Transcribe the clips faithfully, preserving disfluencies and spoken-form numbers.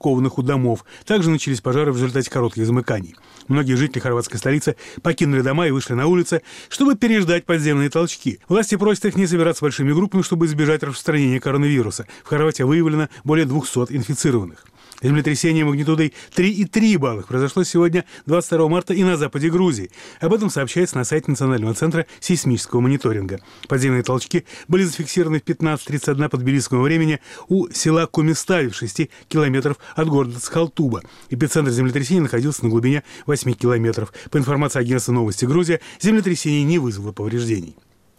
кованых у домов. Также начались пожары в результате коротких замыканий. Многие жители хорватской столицы покинули дома и вышли на улицы, чтобы переждать подземные толчки. Власти просят их не собираться большими группами, чтобы избежать распространения коронавируса. В Хорватии выявлено более двухсот инфицированных. Землетрясение магнитудой три и три балла произошло сегодня, двадцать второго марта, и на западе Грузии. Об этом сообщается на сайте Национального центра сейсмического мониторинга. Подземные толчки были зафиксированы в пятнадцать тридцать один по тбилисскому времени у села Комистави в шести километров от города Цхалтуба. Эпицентр землетрясения находился на глубине восьми километров. По информации агентства «Новости Грузия», землетрясение не вызвало повреждений.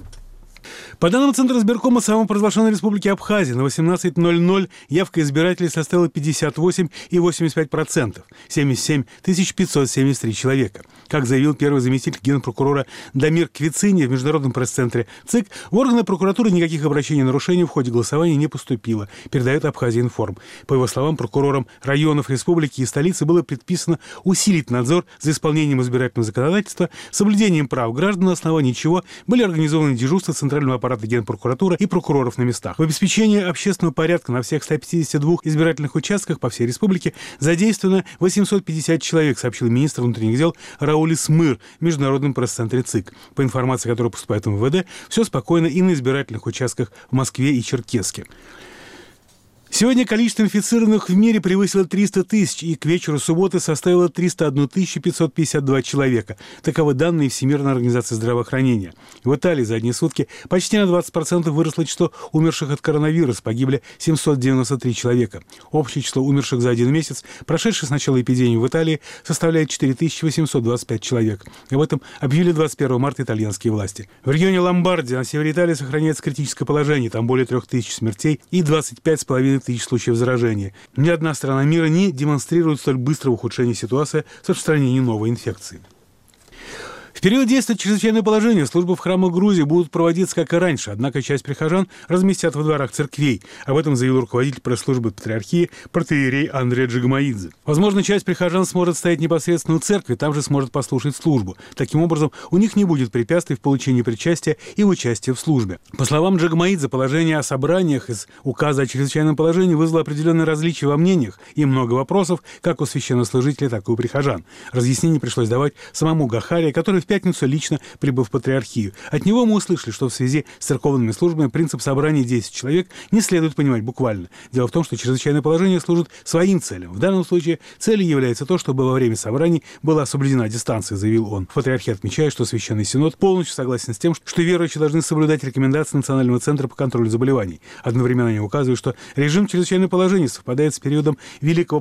По данным Центра избиркома самопровозглашенной республики Абхазия, на восемнадцать ноль ноль явка избирателей составила пятьдесят восемь и восемьдесят пять сотых процента, семьдесят семь тысяч пятьсот семьдесят три человека. Как заявил первый заместитель генпрокурора Дамир Квицини в Международном пресс-центре ЦИК, в органы прокуратуры никаких обращений о нарушении в ходе голосования не поступило, передает Абхазия Информ. По его словам, прокурорам районов республики и столицы было предписано усилить надзор за исполнением избирательного законодательства, соблюдением прав граждан, на основании чего были организованы дежурства Центрального аппарата Генпрокуратуры и прокуроров на местах. В обеспечении общественного порядка на всех ста пятидесяти двух избирательных участках по всей республике задействовано восемьсот пятьдесят человек, сообщил министр внутренних дел Рауль Смыр в Международном пресс-центре ЦИК. По информации, которая поступает в эм вэ дэ, все спокойно и на избирательных участках в Москве и Черкесске. Сегодня количество инфицированных в мире превысило триста тысяч и к вечеру субботы составило триста одну тысячу пятьсот пятьдесят два человека. Таковы данные Всемирной организации здравоохранения. В Италии за одни сутки почти на двадцать процентов выросло число умерших от коронавируса. Погибли семьсот девяносто три человека. Общее число умерших за один месяц, прошедший с начала эпидемии в Италии, составляет четыре тысячи восемьсот двадцать пять человек. Об этом объявили двадцать первого марта итальянские власти. В регионе Ломбардия на севере Италии сохраняется критическое положение. Там более трех тысяч смертей и двадцать пять с половиной тысяч случаев заражения. Ни одна страна мира не демонстрирует столь быстрого ухудшения ситуации с распространением новой инфекции. В период действия чрезвычайного положения службы в храмах Грузии будут проводиться, как и раньше, однако часть прихожан разместят во дворах церквей. Об этом заявил руководитель пресс-службы патриархии протоиерей Андрей Джигмаидзе. Возможно, часть прихожан сможет стоять непосредственно у церкви, там же сможет послушать службу. Таким образом, у них не будет препятствий в получении причастия и участия в службе. По словам Джигмаидзе, положение о собраниях из указа о чрезвычайном положении вызвало определенные различия во мнениях и много вопросов как у священнослужителей, так и у прихожан. Разъяснение пришлось давать самому Гахария, который в пятницу лично прибыв в патриархию. От него мы услышали, что в связи с церковными службами принцип собрания десять человек не следует понимать буквально. Дело в том, что чрезвычайное положение служит своим целям. В данном случае целью является то, чтобы во время собраний была соблюдена дистанция, заявил он. В патриархии отмечает, что Священный Синод полностью согласен с тем, что верующие должны соблюдать рекомендации Национального центра по контролю заболеваний. Одновременно они указывают, что режим чрезвычайного положения совпадает с периодом Великого